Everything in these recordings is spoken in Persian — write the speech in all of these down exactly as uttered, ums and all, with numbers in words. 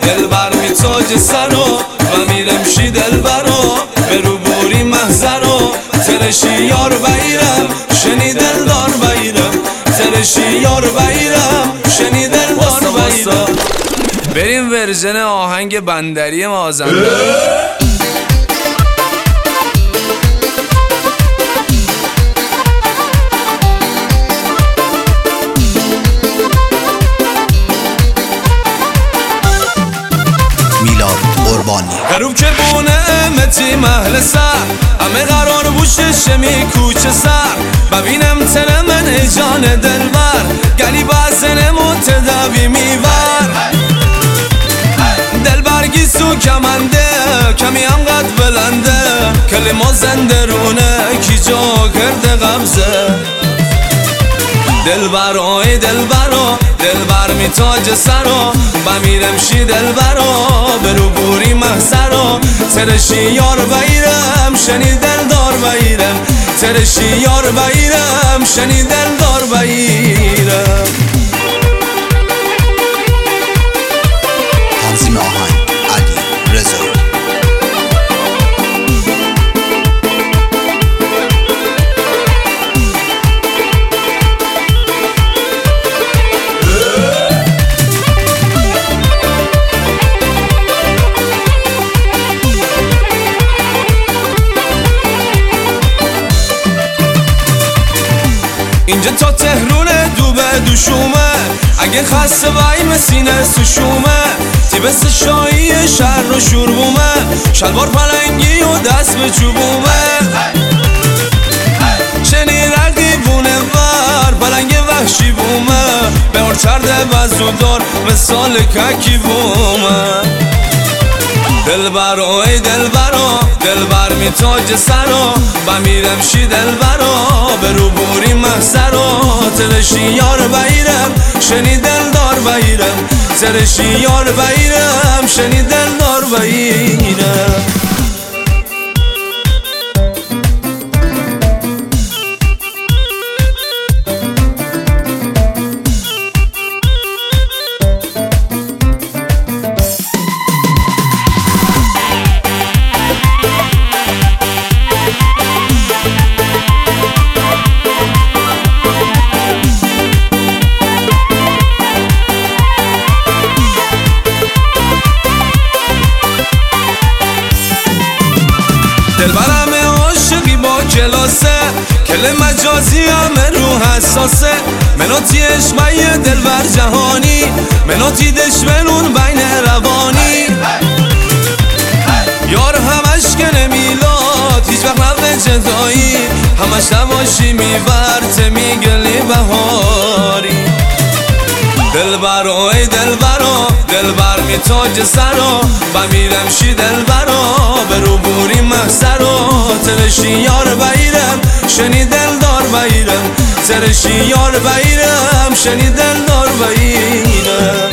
دلبر میتاج سرو و میرم شی دلبرو به رو بوری محضرو ترشی یار بایرم شنی دلدار بایرم ترشی یار بایرم شنی دلدار بایرم. بریم ورژن آهنگ بندری مازندران. غروب که بونه امتی محل سر همه قرار بوشه شمی کوچه سر ببینم تن من ای جان دلبر گلی بازن متداوی میور دلبر گیسو کمنده کمی هم قد بلنده کلمه زندرونه کی جا کرده قبضه دلبر آی دلبرو دلبر می تاج سرو بمیرم شی دلبرو برو بوری محضرو ترشی یار بایرم شنی دلدار بایرم ترشی یار بایرم شنی دلدار بایرم. تنظیم آهنگ علی رضایی. اینجا تا تهرونه دوبه دوشومه اگه خسته وای مسینه سوشومه تیبس شایی شهر و شوربومه شلوار پلنگی و دست به چوبومه چنی رقیبونه ور پلنگ وحشی بومه به هر چرده بزودار مثال ککی بومه دلبر آی دلبرو دلبر می تاج سرو بمیرم شی دلبرو به رو بوری محضرو ترشی یار بایرم شنی دلدار بایرم ترشی یار بایرم شنی دلدار بایرم. دلبرم عاشقی با کلاسه کل مجازی همه رو حساسه مناتی عشقای دلبر جهانی مناتی دشمنون بین روانی یار همش که نمیلاد هیچ وقت نبه جدایی همش نباشی میورت میگلی بهاری دلبر آی دلبرو دلبر می تاج سرو بمیرم شی دلبرو به رو بوری محضرو ترشی یار بایرم شنی دلدار بایرم ترشی یار بایرم شنی دلدار بایرم.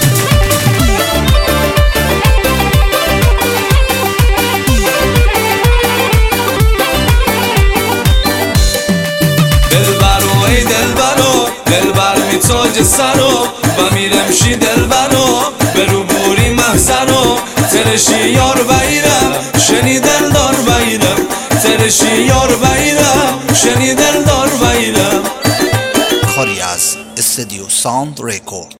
دلبر آی دلبرو دلبر می تاج سرو بمیرم شی دلبرو به رو بوری محضرو ترشی یار بایرم شنی دلدار بایرم ترشی یار بایرم شنی دلدار بایرم. کاری از استودیو ساوند ریکورد.